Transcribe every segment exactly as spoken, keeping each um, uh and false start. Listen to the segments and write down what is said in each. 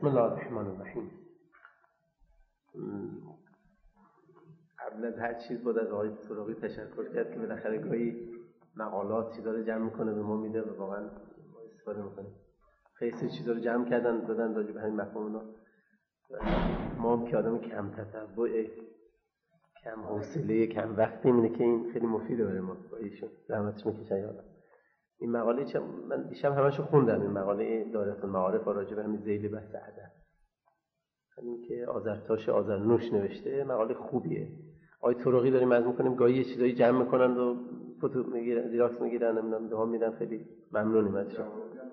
بسم الله الرحمن الرحیم. قبل از هر چیز بود از آقای سراغی تشکر کرد که بالاخره گاهی مقالات چیزا رو جمع میکنه به ما میده و واقعا ما استفاده میکنیم. خیلی چیزا رو جمع کردن دادن راجع به همین مفهوم اونا. ما هم که آدم کم تتبع، کم حوصله، کم وقتی اینه که این خیلی مفیده برای ما. با ایشون زحمتش میکشن یادم. این مقاله چه من دیشب همشو خوندم، این مقاله دایره المعارف راجع به همین ذیل بحث ادب. همین که آذرتاش آذرنوش نوشته، مقاله خوبیه. آقای طرقی داریم عرض می‌کنیم گاهی یه چیزایی جمع می‌کنن و فوتو میگیرن، زیراکس میگیرن، نمیدونم به هم میدن. خیلی ممنونیم ازشون.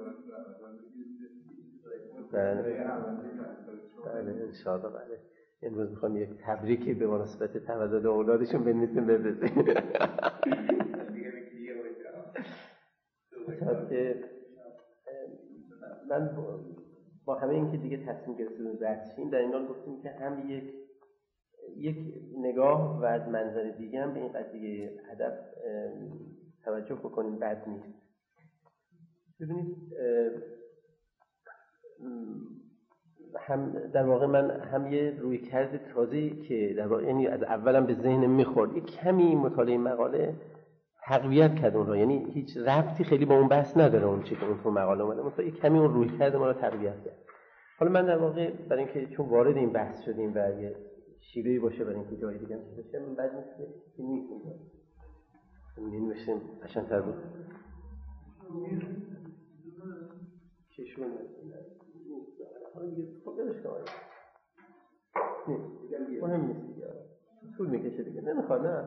بله بله ان شاء الله. بله امروز می‌خوام یک تبریکی به مناسبت تولد اولادشون بنویسیم بفرستیم. که من با همه این که دیگه تصمیم گرفتیم رفتیم در این حال گفتیم که هم یک یک نگاه و از منظر دیگه هم به این قضیه ادب توجه بکنیم، بد نیست. ببینید هم در واقع من هم یه رویکرد تازه‌ای که در واقع یعنی از اولم به ذهنم میخورد، یک کمی مطالعه مقاله تقویت کرد اون رو، یعنی هیچ ربطی خیلی با اون بحث نداره اون چیزی که اون تو مقاله اومده، مثلا یک کمی اون رویکرد ما رو تقویت کرد. حالا من در واقع برای اینکه چون وارد این بحث شدیم و یه شیوهی باشه برای اینکه جای دیگه هم بشه، من بعد نیست که نیستیم این میشیم قشنگ‌تر بود کشون نیست خب دلش کنم نیست مهم نیست دیگه، طول میکشه دیگه، نمیخواد نه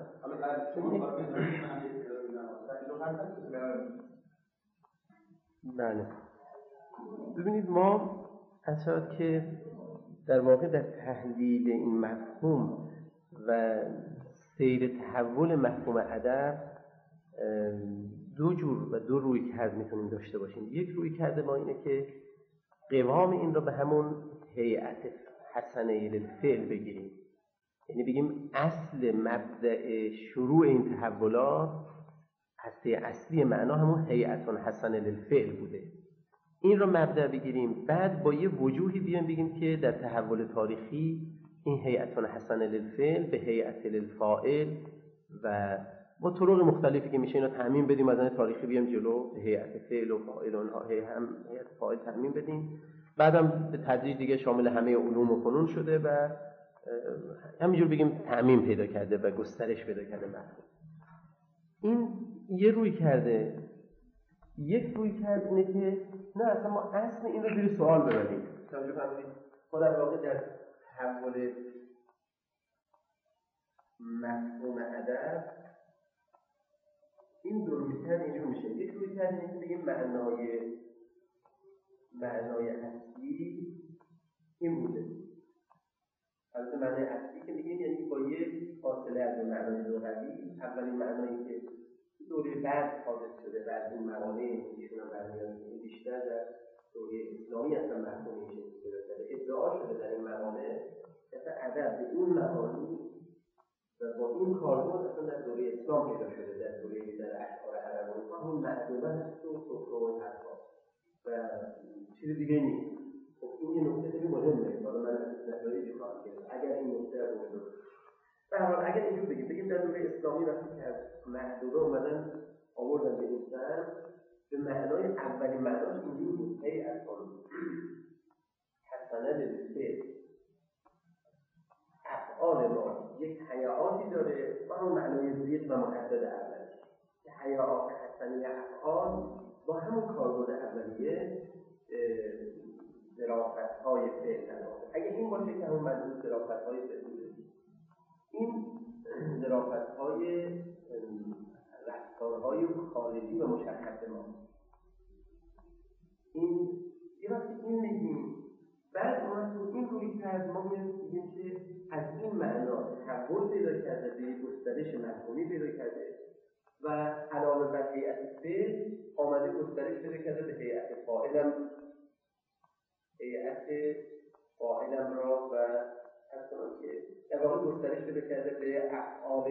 بله. ببینید ما اصلا که در واقع در تحلیل این مفهوم و سیر تحول مفهوم ادب دو جور و دو روی کرد میتونیم داشته باشیم. یک روی کرده ما اینه که قوام این رو به همون هیئت حسنه للفعل بگیریم، یعنی بگیم اصل مبدأ شروع این تحولات هسته اصلی معنا همون هیئت حسنه للفعل بوده. این رو مبدأ بگیریم، بعد با یه وجوهی بیان بگیم که در تحول تاریخی این هیئت حسنه للفعل به هیئت للفاعل و با طرق مختلفی که میشه اینو تعمیم بدیم از این تاریخی بیام جلو به هیئت فعل و فاعل اونها هم هیئت فاعل تعمیم بدیم، بعدم به تدریج دیگه شامل همه علوم و فنون شده و همینجور بگیم تعمیم پیدا کرده و گسترش پیدا کرده مفهوم. این یه روی کرده. یک روی کرده اینه که نه اصلا ما اصل این رو زیر سوال ببریم. توجه فرمایید ما در واقع در تحول مفهوم ادب این دو روی کرده اینجور میشه. یک روی کرده اینه که بگیم معنای معنای اصلی این بوده. البته معنای اصلی که میگیم یعنی با یک فاصله از معنای لغوی، اولین معنایی که دوره بعد حادث شده و از این موانع ایشون هم برمیاد بیشتر در دوره اسلامی اصلا مفهوم میشه که ادعا شده در این موانع که ادب به این معانی و با این کاربرد اصلا در دوره اسلام پیدا شده، در دوره در اشعار عربی اون معدومه هست و سفره و حرفا و چیز دیگه نیست. خب این یه نکته خیلی مهمه، حالا من از نظریه خواهم کرد اگر این نکته رو بگم. به هر حال اگر اینجور بگیم بگیم در دوره اسلامی وقتی که از محدوده اومدن آوردن به این سر به معنای اولین معناش اینجور بود هیئت حسنه للفعل، افعال ما یک هیئاتی داره با همون معنای زیاد و محدد اولیه که هیئات حسنه افعال با همون کاربرد اولیه ظرافت‌های فعل داره. اگه این باشه که همون معنی ظرافت‌های فعل بوده، این ظرافت‌های رفتارهای خارجی و مشخص ما این یه وقتی این میگیم بعد ما تو این روی کرد ما میگیم که از این معنا تحول پیدا کرده به گسترش مفهومی پیدا کرده و علاوه بر هیئت فعل آمده گسترش پیدا کرده به هیئت فاعلم هیئت فاعلم را و اصلا که در واقع گسترش پیدا کرده به افعال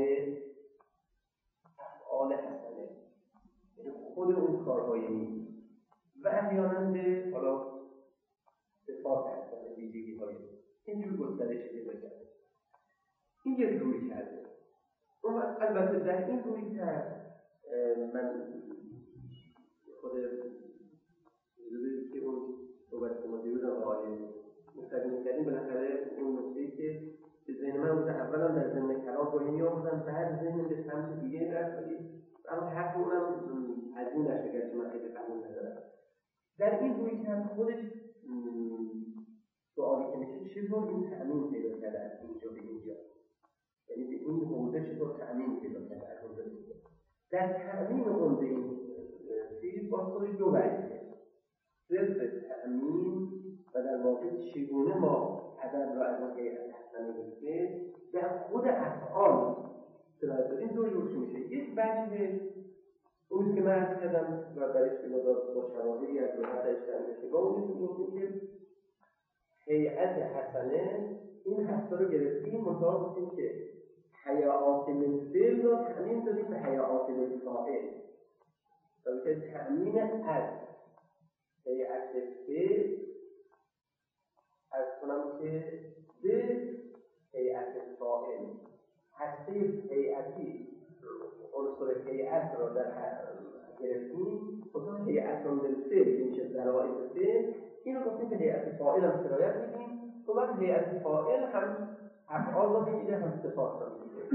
افعال حسنه، یعنی خود اون کارهایی و احیانا به حالا به صفات هستن، ویژگی های اینجور گسترش پیدا کرده. این یک روی کرده. اون البته در این روی کرد من خود که اون صحبت که ما دیروز آقای مصطفی می‌کردیم بالاخره اون نکته‌ای که به ذهن من بود اولا در ضمن کلام با این آوردم، بعد ذهنم به سمت دیگه رفت، ولی اما حق اونم از این نشه که من خیلی قبول ندارم. در این روی کرد خودش سوالی که میشه چطور این تأمین پیدا کرده از اینجا به اینجا، یعنی به این حوزه چطور تأمین پیدا کرده از اونجا به اینجا. در تأمین اون به این چیز با خودش دو وجهه، صرف تأمین و در واقع چگونه ما ادب را از اون هیئت حسنه بسته در خود افعال سرایت این دو جور میشه. یک وجه اونیست که من عرض کردم و برایش که مدار با شواهدی از روحت اجتماعی شده، اونیست که که هیئت حسنه این حسنه رو گرفتیم، منطقه بودیم که حیاءات مثل را تأمین دادیم به حیاءات فاعل و به تأمین از هیئت فعل از کنم که به هیئت فاعل هسته هیئتی عنصر هیئت را در گرفتیم، خصوصا هیئت بالفعل که میشه ذرائع فعل، این رو گفتیم به هیئت فاعل هم سرایت میدیم و بعد هیئت فاعل هم افعال را میگیره هم صفات را میگیره.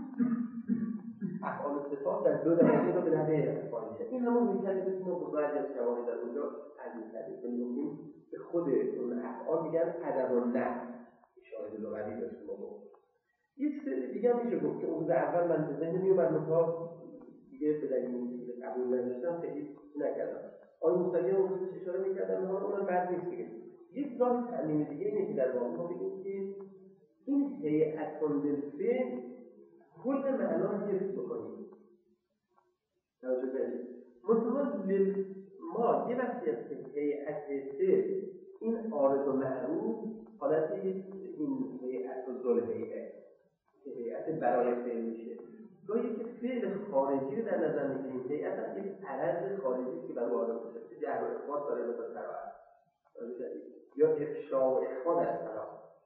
افعال و صفات در دو درجه رو به نحوه هیئت فاعل میشه. این همون روی کرده بسیم و بعضی از شواهد در اونجا عزیز کردیم که میگیم به خود اون افعال میگن ادب النحو، شاهد لغوی داشتیم ما بود. یک سری دیگه هم میشه گفت که اون اول من به ذهن میومد مثلا دیگه به دلیل اینکه قبول نداشتم خیلی نکردم. آقای مصطفی اون روز اشاره میکردم ما اونم بعد نیست دیگه. یک راه تعمیم دیگه اینه که در واقع ما بگیم که این هیئت بالفعل کل معنا رو حفظ بکنیم. توجه کنید. منتها ما یه وقتی است که هیئت فعل این عارض و معروف حالت این هیئت و ذوالهیئه که هیئت برای فعل میشه. گاهی که فعل خارجی رو در نظر میگیریم، هیئت هم یک عرض خارجی که برای وارد میشه که جهر و اخبار داره به طور قرائت یا افشا و اخفا در سلام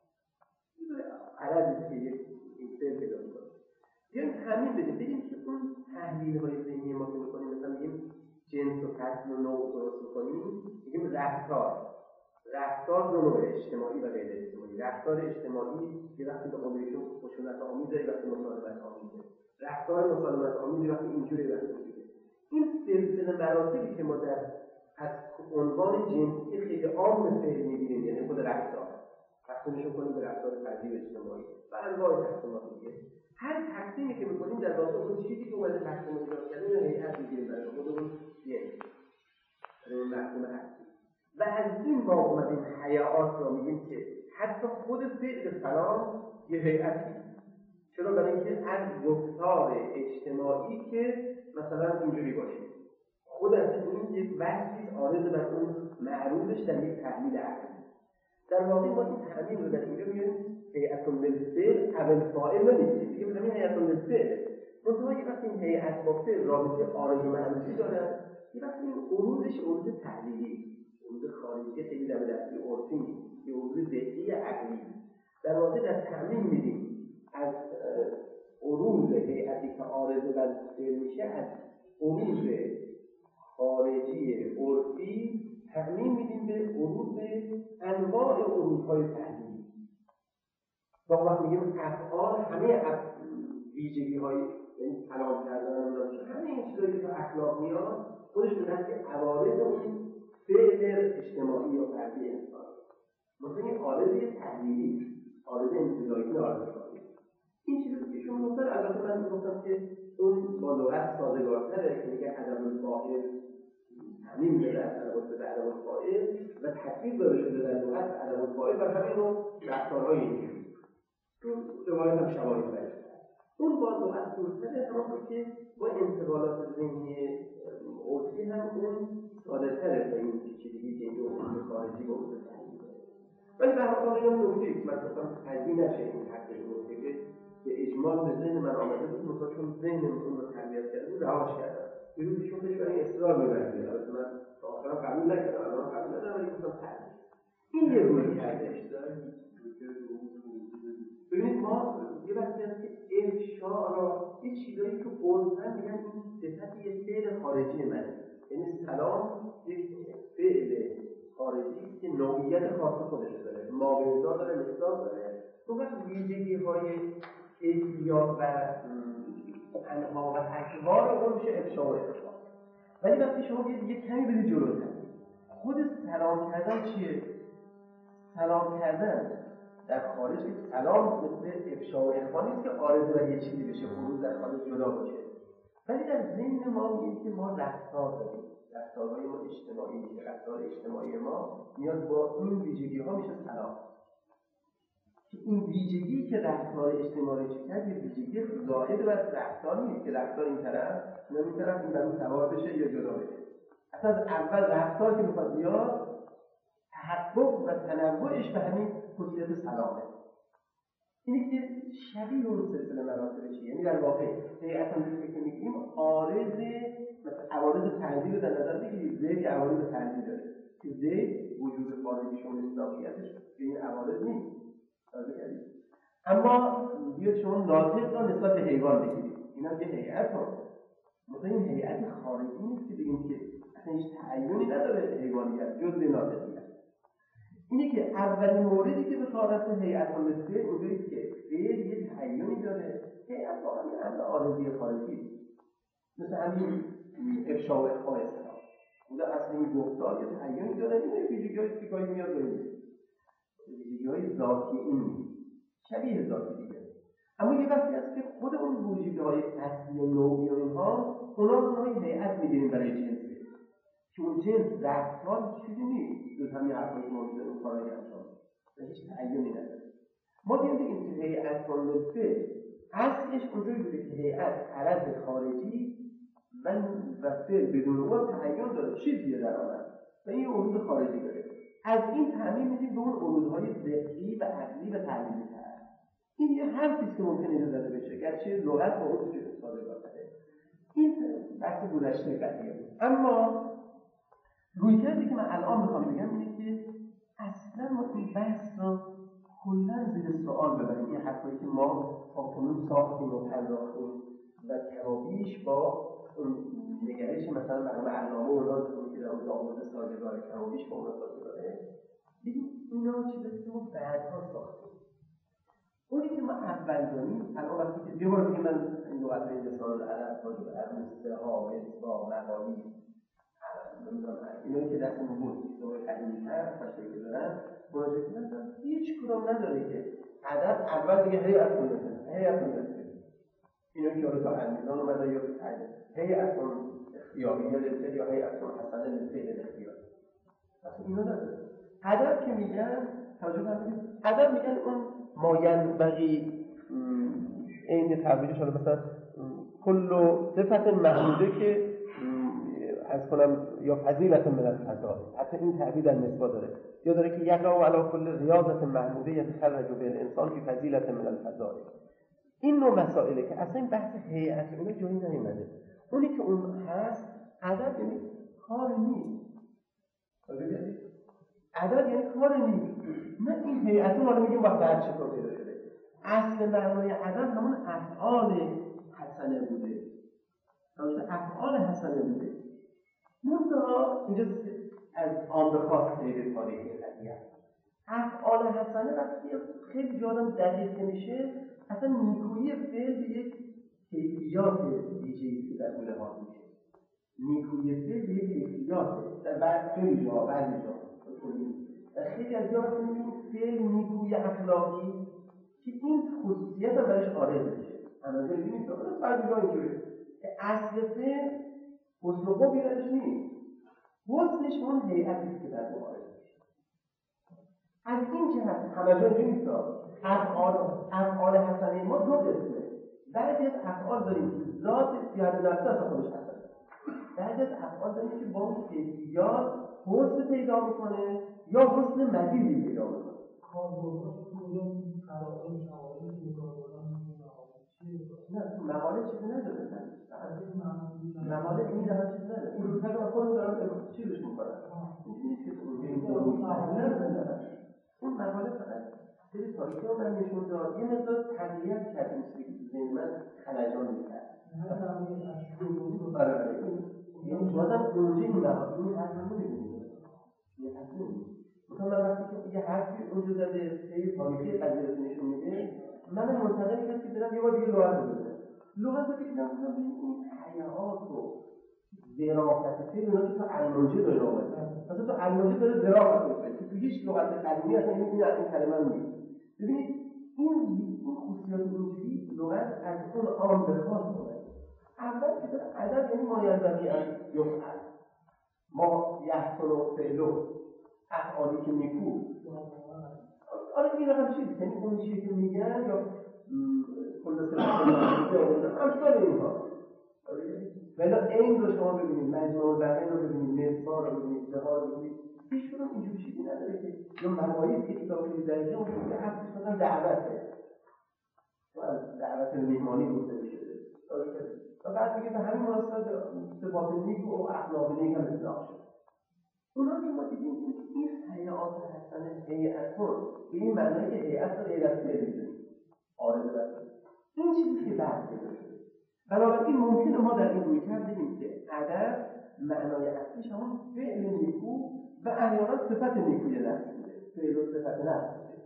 عرضی که یک این فعل پیدا میکنه. بیایم همین بدیم بگیم که اون تحلیل های ذهنی ما که میکنیم، مثلا میگیم جنس و فصل و نوع درست میکنیم، میگیم رفتار رفتار دو نوع، اجتماعی و غیر اجتماعی. رفتار اجتماعی یه وقتی به قول ایشون خشونت آمیزه، یه وقتی مسالمت آمیزه. رفتار مسالمت آمیز یه وقتی اینجوری وقتی اینجوری. این سلسله مراتبی که ما در از عنوان جنسی خیلی عام فعل می‌گیریم، یعنی خود رفتار تقسیمش کنیم به رفتار فردی و اجتماعی و انواع تقسیمات دیگه. هر تقسیمی که می‌کنیم در واقع اون چیزی که اومده تقسیم ایجاد کرده رو هیئت می‌گیریم برای خودمون یک برای اون مفهوم اصلی. و از این با اومدیم حیاءات رو میگیم که حتی خود فعل سلام یه هیئتی. چرا؟ برای اینکه از گفتار اجتماعی که مثلا اینجوری باشه خود از این یک وصفی عارض بر اون معروفش در یک تحلیل عقلی. در واقع ما این تعمیم رو در اینجا میگیم هیئت بالفعل اول فاعل نمیگیم، دیگه میگیم هیئت بالفعل. منتها یه وقتی این هیئت با فعل رابطه عارض و معروفی داره، یه وقتی این عروضش عروض تحلیلی، عروض خارجی خیلی در دستی عرفی نیست، یه عروض ذهنی عقلی. در واقع در تعمیم میگیم از عروض هیئتی که عارض بر فعل میشه، از عروض خارجی عرفی تعمیم میدیم به عروض انواع عروضهای تحلیلی. با وقت میگیم افعال همه ویژگی‌های این کلام کردن همه این چیزایی که اخلاق میاد خودش میگن که عوارض اون فعل اجتماعی یا فردی انسان. مثلا این عارض تحلیلی، عارض انتزاعی، عارض خارجی. این چیزی که شما گفتن، البته من میگفتم که اون با لغت سازگارتره که میگه ادب الفاعل تعمیم داده از ادب به ادب الفاعل و تطبیق داده شده در لغت به ادب الفاعل و همین رو رفتارهای اینجوری تو روایت هم شواهد برش اون با لغت دورتره، اما که با انتقالات ذهنی عرفی هم اون ساده تره تا این چیزی که این عرف خارجی با اون تعمیم داره. ولی به هر حال این نکته که من گفتم تجزیه نشه این حق این نکته که به اجمال به ذهن من آمده بود، مثلا چون ذهن اون رو تربیت کرده بود رهاش کردم. بیرون ایشون بهش برای اصرار می‌برید. البته من تا آخرم قبول نکردم، الان قبول ندارم، ولی گفتم تعریف. این یه روی کردش. ببینید ما یه وقتی هست که افشا را یه چیزایی که عرفاً میگن این صفت یه فعل خارجی منه، یعنی سلام یک فعل خارجی است که نوعیت خاص خودش داره، ماوردا داره، مقدار داره. اون وقت ویژگی‌های کیفیات و انواع و اکوار اون میشه افشا و افشا. ولی وقتی شما یه کمی برید جلوتر، خود سلام کردن چیه؟ سلام کردن در خارج که سلام مثل افشا و اخفا نیست که عارضه بر یه چیزی بشه، خروج در خارج جدا باشه. ولی در ذهن ما میگیم که ما رفتار داریم، رفتارهای ما اجتماعی میشه، رفتار اجتماعی ما میاد با این ویژگی ها میشه سلام. که این ویژگی که رفتار اجتماعی چه کرد یه ویژگی زائد بر رفتار نیست که رفتار این طرف نه این طرف این برای سوار بشه یا جدا بشه. اصلا از اول رفتار که میخواد بیاد تحقق و تنوعش به همین خصوصیت سلامه. اینه که شبیه اون سلسله مراتب چیه، یعنی در واقع هیئت اندیشه که میگیم عارض مثلا عوارض فردی رو در نظر بگیرید. زید که عوارض فردی داره که زید وجود خارجیش و مصداقیتش به این عوارض نیست. اما بیاید شما ناطق را نسبت به حیوان بگیرید، این هم یه هیئت هست، مثلا این هیئت خارجی نیست که بگیم که اصلا هیچ تعیینی نداره حیوانیت جز به ناطقیت. اینه که اولین موردی که به صورت هیئت اندیشه اونجایی که فعل یه تعیینی داره، هیئت واقعا یه امر عارضی خارجی مثل همین افشا و اخفا اسلام اونجا اصلا این گفتار یه تعیینی داره. این ویژگی‌های که گاهی میاد داریم ویژگی‌های ذاتی این شبیه ذاتی دیگه. اما یه وقتی هست که خود اون ویژگی‌های اصلی و نوعی و اینها اونا رو ما هیئت می‌گیریم برای جنسه که اون جنس رفتار چیزی نیست جز همین حرفایی که ما می‌زنیم اون کارایی انجام و هیچ تعیینی نداره. ما می‌گیم که هیئت اندیشه اصلش اونجوری بوده که هیئت عرض خارجی و فعل بدون اون تعیین داره، چیزیه در آن و این عروض خارجی داره. از این تعمیم میدیم به اون عروضهای ذهنی و عقلی و تعلیمی تر. این یه حرفیست که ممکنه اینجا زده بشه گرچه لغت با اون توجه ساده داره. این بحث گذشته قضیه بود. اما رویکردی که من الان میخوام بگم اینه که اصلا ما این بحث رو کلا زیر سوال ببریم. این حرفایی که ما تاکنون ساختیم و پرداختیم و کمابیش با نگرش مثلا مرحوم علامه و اونها که در اون آموزه سازگاره کمابیش با اونها سازگاره بگیم اینا چیزایی که ما بعدها ساختیم. اونی که ما اول داریم الان وقتی که یه بار دیگه من این لغت‌های لسان العرب راجع به عروضه ها، مصباح، مقالی اینایی که دستمون بود دوباره تعلیمی‌تر فشاری که دارن مراجعه کنن هیچ کدوم نداره که ادب اول دیگه هیئت اندیشه هیئت اندیشه اینایی که تا المیزان اومده یا تعلیم هیئت اختیاریه لفظ یا هیئت حسنه لفظ اختیاری اصلا اینا نداره. ادب که میگن توجه کنید ادب میگن اون ماینبغی این تعبیرش حالا مثلا کل صفت محموده که از کنم یا فضیلت من الفضائل، حتی این تعبیر در مصباح داره یا داره که یقع علی کل ریاضت محموده یتخرج به الانسان فی فضیلت من الفضائل. این نوع مسائله که اصلا این بحث هیئت اون جایی نمیمونه. اونی که اون هست ادب یعنی کار نیست. ادب یعنی کار نیست. نه این هیئت ما رو میگیم با بعد چطور پیدا شده. اصل معنای ادب همون افعال حسنه بوده. راجع افعال حسنه بوده. منتها اینجا از عام به خاص سیر تاریخی قضیه افعال حسنه وقتی خیلی جادم دقیق میشه اصلا نیکویی فعل به یک کیفیات ویژه‌ای که در اون لحاظ میشه. نیکویی فعل به یک کیفیات در بعض خیلی جا بعضی جا در خیلی از جا می‌بینیم فعل نیکویی اخلاقی که این خصوصیت هم برش عارض میشه. اندازه می‌بینیم که بعضی جا اینجوریه که اصل فعل حسن و خوبی درش نیست. حسنش اون هیئتی که در مقایسه میشه. از این جهت همه جا اینجوری نیست. افعال افعال حسنه ما دو قسمه. بعضی از افعال داریم که ذات سیاحت نفسه از خودش حسنه. بعضی از افعال داریم که با اون کیفیات حسن پیدا میکنه یا حسن مزیدی پیدا میکنه. نه مقاله چیزی نداره. مقاله این داره چیزی نداره. این روزها رو خودم دارم چیزش میکنم. این نیست که این درویی نه نه سری تاریخی رو من نشون داد، یه مقدار تقویت کرد این چیزی که تو ذهن من خلجان می‌کرد. آره آره یعنی بازم اونجا این مقام این حرف رو نمی‌بینید. این حرف نمی‌بینید. مثلا من وقتی که یه حرفی اونجا زده سری تاریخی قضیه رو نشون میده، من منتظر کسی که برم یه بار دیگه لغت رو بزنم. لغت رو که دیدم بودم این حیات رو ظرافت فعل اینا که تو المانجه داره آمده. مثلا تو المانجه داره ظرافت می‌کنه که تو هیچ لغت قدیمی اصلا نمی‌دونی از این کلمه رو میگه. ببینید این این خصوصیات اینجوری لغت از اون عام به خاص می‌کنه. اول که داره ادب یعنی ما ینبغی ان یفعل ما یحصل فعله افعالی که نیکو. آره این هم چیز یعنی اون چیزی که میگن یا کل صفات امثال اینها. ولی این رو شما ببینید مجموع البحرین رو ببینید مثال رو ببینید جهاد رو ببینید هیچ کدوم اینجوری چیزی نداره که یا مواعظ که کتاب خیلی دقیقه اون که اصلش مثلا دعوته و از دعوت میهمانی گفته شده و بعد دیگه به همین مناسبت صفات نیک و اخلاق نیک هم اطلاق شد. اونا که ما دیدیم این حیات حسن هیئتون به این معنی که هیئت رو غیر از فعل می‌دونیم عارض رفت این چیزی که بعد پیدا شده. بنابراین ممکنه ما در این رویکرد بگیم که ادب معنای اصلیش همون فعل نیکو و احیانا صفت نیکوی نفس بوده. فعل و صفت نفس بوده.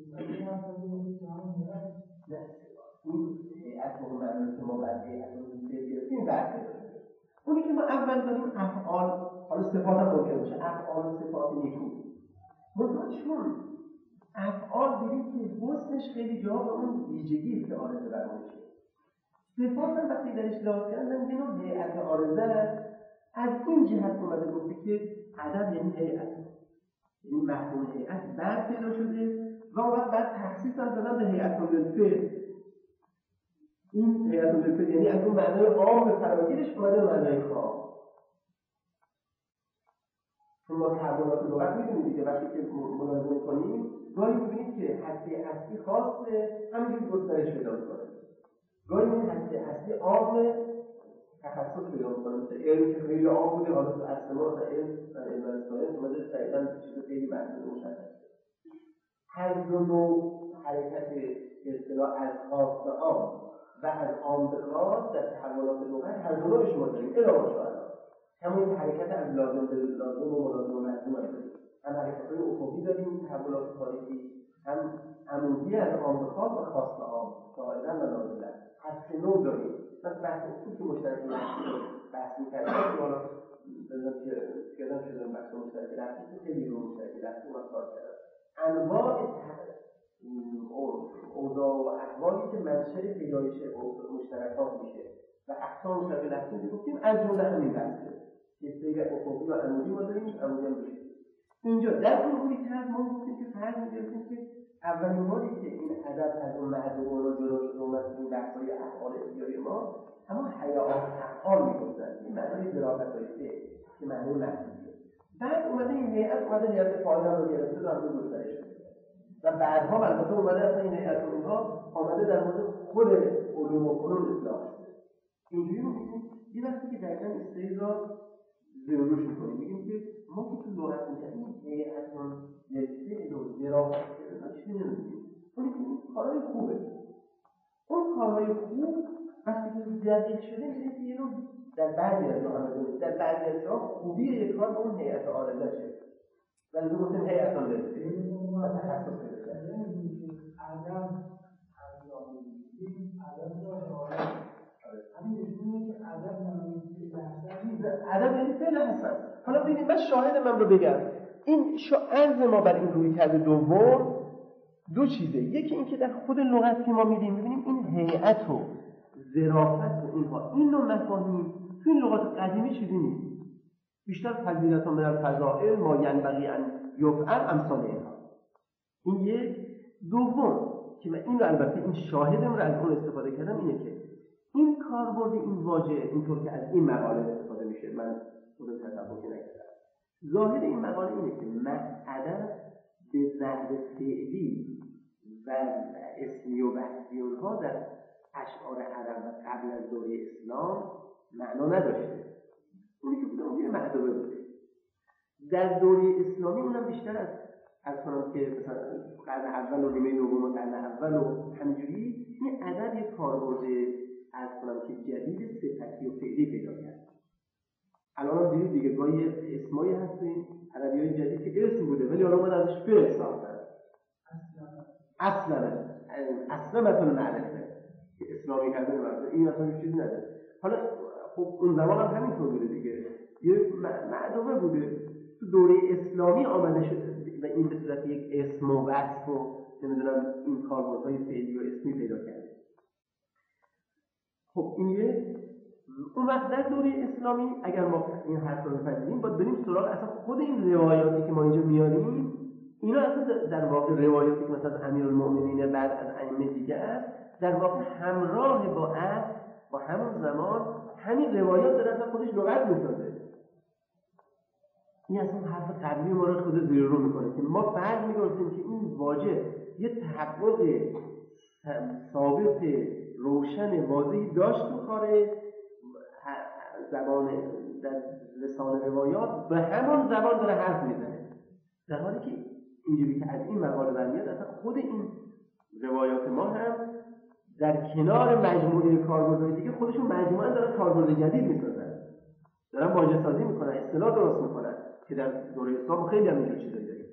نه این هیئت به معنی که ما بعد هیئت رو بگیریم این بعد پیدا شده. اونی که ما اول داریم افعال، حالا صفات هم ممکن باشه افعال و صفات نیکو. مثلا چون افعال دیدیم که حسنش خیلی جا به اون ویژگی که عارضه برمونشه. صفات هم وقتی درش لحاظ کردن می‌بینیم هیئت عارضه از این جهت اومده گفته که ادب یعنی هیئت، یعنی مفهوم هیئت بعد پیدا شده و بعد بعد تخصیص هم دادن به هیئت بالفعل. این هیئت بالفعل یعنی از اون معنای عام به فراگیرش اومده به معنای خاص. چون ما تحولات لغت می‌بینیم دیگه وقتی که ملاحظه می‌کنیم گاهی می‌بینیم که هسته اصلی خاصه همینجوری گسترش پیدا می‌کنه. گاهی این هسته اصلی عام تخصص پیدا می‌کنه. مثل علم که خیلی عام بوده حالا تو اصل ما مثلا علم علم ساینس اومده سریعاً چیز خیلی محدود مشخص. هر دو نوع حرکت به اصطلاح از خاص به عام و از عام به خاص در تحولات لغت هر دو نوعش ما داریم. ادامه شده. همون حرکت از لازم به لازم و ملازم و ملزوم هم داریم. هم حرکت‌های افقی داریم تحولات تاریخی، هم عمودی از عام به خاص و خاص به عام ساعداً و نازلن. هر سه نوع داریم. مثلا بحث اصول که مشترک بحث می‌کردیم که حالا بزنم که کردم شده بحث مشترک رفتی که خیلی رو مشترک رفتی و کار کردم. انواع اوضاع و احوالی که منشأ پیدایش مشترکات میشه و اقسام مشترک رفتی که گفتیم از جمله همین بحثه. که سیر افقی و عمودی ما داریم عمودی هم داریم. اینجا در اون رویکرد ما گفتیم که فرض می‌گرفتیم که اولین باری که این ادب از اون معدوم رو جدا شد اومد این بحث‌های افعال اختیاری ما همون حیات افعال می‌گفتن این معنای ظرافت‌های فعل که معنای محدودیه. بعد اومده این هیئت اومده هیئت فاعل رو گرفته و همون گسترش شده و بعدها البته اومده اصلا این هیئت و اینها آمده در مورد خود علوم و فنون اصلاح شده. اینجوری می‌بینیم یه وقتی که دقیقاً استیج رو زیروش می‌کنیم میگیم که ما که تو لغت می‌کنیم هیئتون لفعل و ظرافت چی نمی‌دونیم. اون که این کارهای خوبه. اون کارهای خوب وقتی که دقیق شده می‌بینیم که یه رو در بعضی از جاها در بعضی از جاها خوبی یک کار به اون هیئت عارضه شد. ولی تو گفتیم هیئتون لفعل و تخصص پیدا کرد. ادب ادب یعنی فعل حسن. حالا ببینید من شاهد من رو بگم این شاهد ما بر این روی کرده دوم دو چیزه. یکی این که در خود لغت که ما می‌بینیم می‌بینیم این هیئت و ظرافت و اینها این نوع مفاهیم تو این لغات قدیمی چیزی نیست. بیشتر فضیلت من الفضائل ما ینبغی ان یفعل امثال اینها. این یک. دوم که من این رو البته این شاهدم رو از اون استفاده کردم اینه که این کاربرد این واژه اینطور که از این مقاله استفاده میشه من خود تصور نکردم. ظاهر این مقاله اینه که ادب به ضرب فعلی و اسمی و بحثی اونها در اشعار عرب قبل از دوره اسلام معنا نداشته. اونی که بوده اون یه معدومه بوده. در دوره اسلامی اونم بیشتر از از کنم که مثلا قرن اول و نیمه دوم و قرن اول و همینجوری این ادب یک کاربرد از کنم که جدید صفتی و فعلی پیدا کرد. الان هم دیدید دیگه گاهی اسمایی هستین ادبیات جدید که اسم بوده ولی الان اومد ازش فعل ساختن. اصلا اصلا مثلا معرفه که اسلامی کردن مرده این اصلا چیزی نداره. حالا خب اون زمان هم همینطور بوده دیگه، یه معدومه بوده تو دوره اسلامی آمده شده و این به صورت یک اسم و وصف و نمیدونم این کاربردهای فعلی و اسمی پیدا کرده. خب این یه اون وقت در دوره اسلامی اگر ما این حرف رو بپذیریم باید بریم سراغ اصلا خود این روایاتی که ما اینجا میاریم. اینا اصلا در واقع روایاتی که مثلا امیرالمومنین بعد از ائمه دیگه است در واقع همراه با اصل با همون زمان همین روایات داره اصلا خودش لغت میسازه. این اصلا حرف قبلی ما رو خود زیر رو میکنه که ما فرض میگفتیم که این واژه یه تحقق ثابت روشن واضحی داشت تو خارج زبان در لسان روایات به همون زبان داره حرف میزنه، در حالی که اینجوری که از این مقاله برمیاد اصلا خود این روایات ما هم در کنار مجموعه کاربردهای دیگه خودشون مجموعه دارن کاربرد جدید میسازن، دارن واژه سازی میکنن، اصطلاح درست میکنن که در دوره اسلام خیلی هم اینجور چیزایی داریم.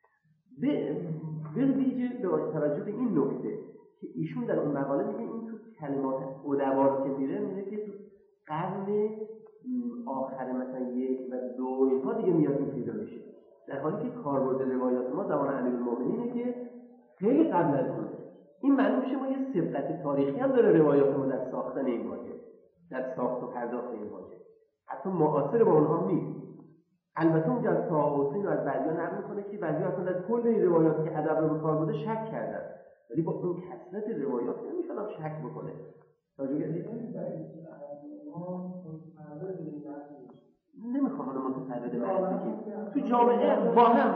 به ویژه به توجه به این نکته که ایشون در اون مقاله میگه این تو کلمات ادبا که میره میگه که تو قرن آخر مثلا یک و دو اینها دیگه میاد این پیدا میشه، در حالی که کاربرد روایات ما زمان امیرالمومنینه که خیلی قبل از اونه. این معلوم میشه ما یه سبقت تاریخی هم داره روایات ما در ساختن این واژه، در ساخت و پرداخت این واژه، حتی معاصر با اونها نیست. البته اونجا از طه حسین و از بعضیا نقل میکنه که بعضیا اصلا در کل این روایاتی که ادب رو به کار برده شک کردن، ولی با اون کثرت روایات نمیشه آدم شک بکنه. توجه کردید؟ نمیخوام حالا متفرد محض بگیم تو جامعه با هم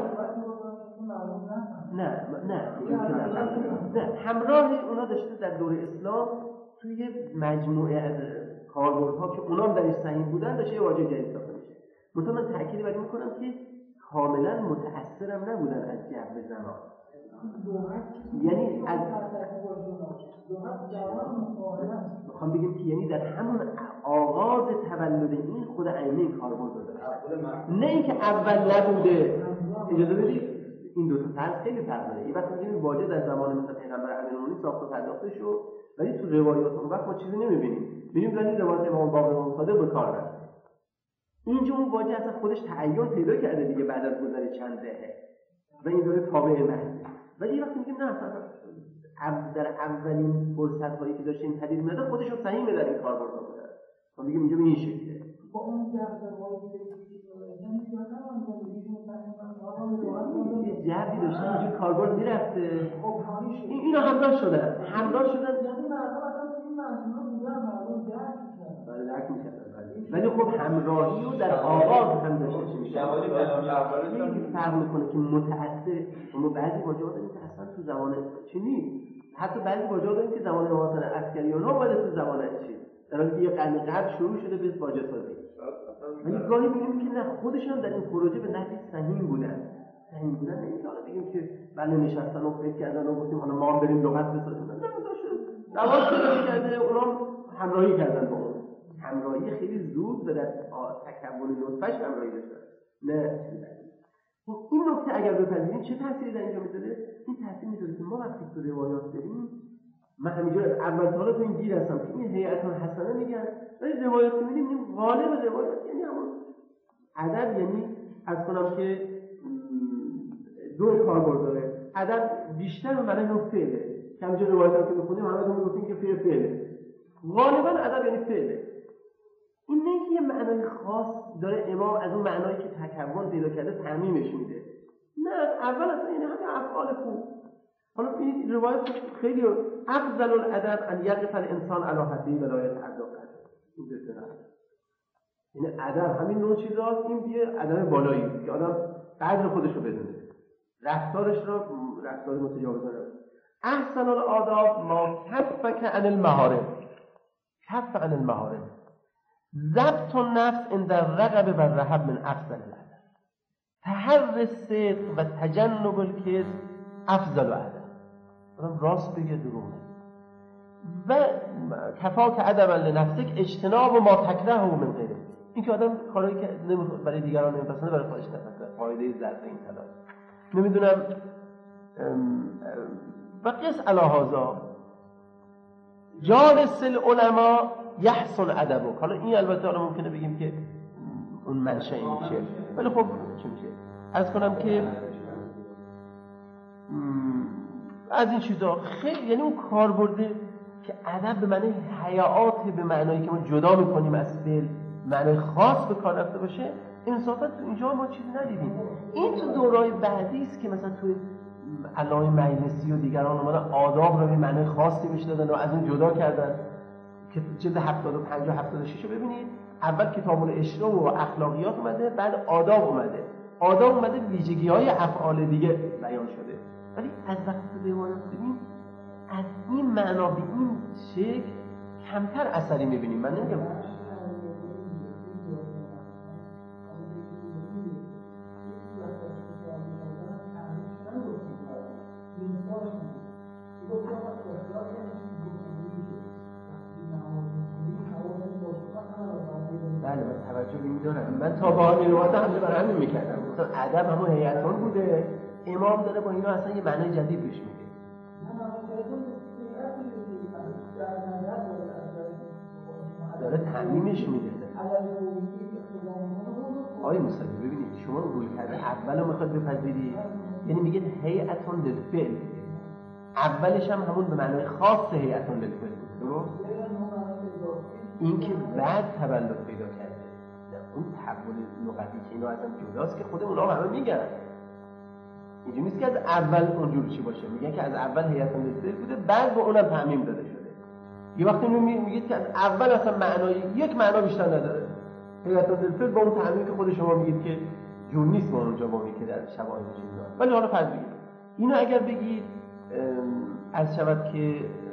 نه نه نه نه همراه اونا داشته در دوره اسلام توی مجموعه از کاربردها که اونا هم درش صحیح بودن داشته یه واژه جدید ساخته میشه. مثلا من تأکید بر این میکنم که کاملا متأثرم نبودن از جو زمان، یعنی از میخوام بگم که یعنی در همون آغاز تولد این خود ائمه این کاربرد داشتن، نه اینکه اول نبوده. اجازه بدید این دو تا فرق خیلی فرق داره. این وقت میگیم واژه در زمان مثلا پیغمبر امیرالمومنین ساخت و پرداخته شد، ولی تو روایات اون وقت ما چیزی نمیبینیم، میبینیم ولی روایت امام باقر صادق به کار رفت. اینجا اون واژه اصلا خودش تعین پیدا کرده دیگه بعد از گذر چند دهه و این داره تابع محض. ولی وقتی میگیم نه اصلا در اولین فرصت‌هایی که داشت این پدید میاد خودشون صحیح می‌دن این کاربردها بودن. ما میگیم اینجا به این شکله. با اون یه جوی داشتن اینجور کاربرد میرفته. این اینا همراه شدن همراه شدن یعنی مردم اصلا این مجموعه بودن مردم درک می‌کردن. ولی خب همراهی رو در آغاز هم داشته میشه. جوانی کلامی فرق میکنه که متأثر اما بعضی واژه‌ها داریم که اصلا تو زمان چی نیست. حتی بعضی واژه‌ها داریم که زمان مثلا عسکریان ها اومده تو زمان چی در حالی که یه قرن قبل شروع شده به واژه سازی. ولی گاهی میگیم که نه خودشون در این پروژه به نحوی سهیم بودن. سهیم بودن نه اینکه حالا بگیم که بله نشستن و فکر کردن و گفتیم حالا ما هم بریم لغت بسازیم. نه نمیشه. دعوا کرده اونا همراهی کردن با اون. همراهی خیلی زود و در تکون نطفه‌اش همراهی داشتن. نه خب این نکته اگر بپذیریم چه تأثیری در اینجا میذاره؟ این تأثیر میذاره که ما وقتی تو روایات بریم، من همینجا از اول تا حالا تو این گیر هستم که این هیئت الحسنه میگن، ولی روایات که می‌بینیم این غالب روایات یعنی همون ادب، یعنی از کنم که دو کاربرد داره. ادب بیشتر به معنی اون فعله. که همینجا روایات که می‌خونیم همه همون میگفتیم که فعل فعله. غالبا ادب یعنی فعله. این نه که یه معنای خاص داره امام از اون معنایی که تکون پیدا کرده تعمیمش میده. نه اول اصلا این همه افعال خوب. حالا این روایت خیلی افضل الادب ان یقف الانسان علی حدی ولا یتعدى این بسیار. این ادب همین نوع چیزاست، این دیگه ادب بالایی که آدم قدر خودش رو بدونه، رفتارش رو رفتار متجاوزانه. احسن الآداب ما کفک عن المحارم، کف عن المحارم، ضبط النفس عند الرغب و الرهب من افضل الادب. تحر صدق و تجنب الکذب افضل ادب. آدم راست بگه، دروغ نگه. و کفاک ادبا لنفسک اجتناب و ما تکرهه من غیره. این که آدم کارهایی که نمیخواد برای دیگران نمیپسنده برای خودش نپسنده. فایده ضرب این طلا. نمیدونم و قیس علی هذا جالس العلماء یحسن ادبه. حالا این البته حالا ممکنه بگیم که اون منشأ این میشه، ولی خب چی میشه؟ عرض کنم که از این چیزا خیلی، یعنی اون کاربرد که ادب به معنی حیات، به معنایی که ما جدا میکنیم از فعل، معنای خاص به کار رفته باشه، انصافا تو اینجا ما چیزی ندیدیم. این تو دورای بعدی است که مثلا توی علامه مجلسی و دیگران اومدن آداب رو به معنای خاصی بهش دادن و از اون جدا کردن. که جلد هفتاد و پنج و هفتاد و شش رو ببینید، اول کتاب الاشراع و اخلاقیات اومده، بعد آداب اومده. آداب اومده ویژگی‌های افعال دیگه بیان شده. ولی از وقتی که روایات ببینیم از این معنا به این شکل کمتر اثری می‌بینیم. من نمیگم بله من توجه به این دارم. من تا با این روایت حمله برای همین میکردم. مثلا ادب همون هیئتون بوده، امام داره با اینا اصلا یه معنی جدید بهش میده. داره تعمیمش میده. آقای موسوی ببینید شما روی کرده اولو میخواد بپذیری، یعنی میگه هیئتون للفعل، اولش هم همون به معنای خاص هیئتون للفعل بود، درست؟ این که بعد تولد پیدا کرده، اون تحول لغوی که اینا ازم جداست که خود اونا همه میگن. اینجوری نیست که از اول اونجور چی باشه، میگن که از اول هیئتون للفعل بوده، بعد به اونم تعمیم داده شده. یه وقتی اینو میگید که از اول اصلا معنای یک معنا بیشتر نداره. هیئتون للفعل با اون تعمیم که خود شما میگید که جور نیست با اونجا با که در شواهد چیزا. ولی حالا فرض بگید اینو اگر بگید از شود که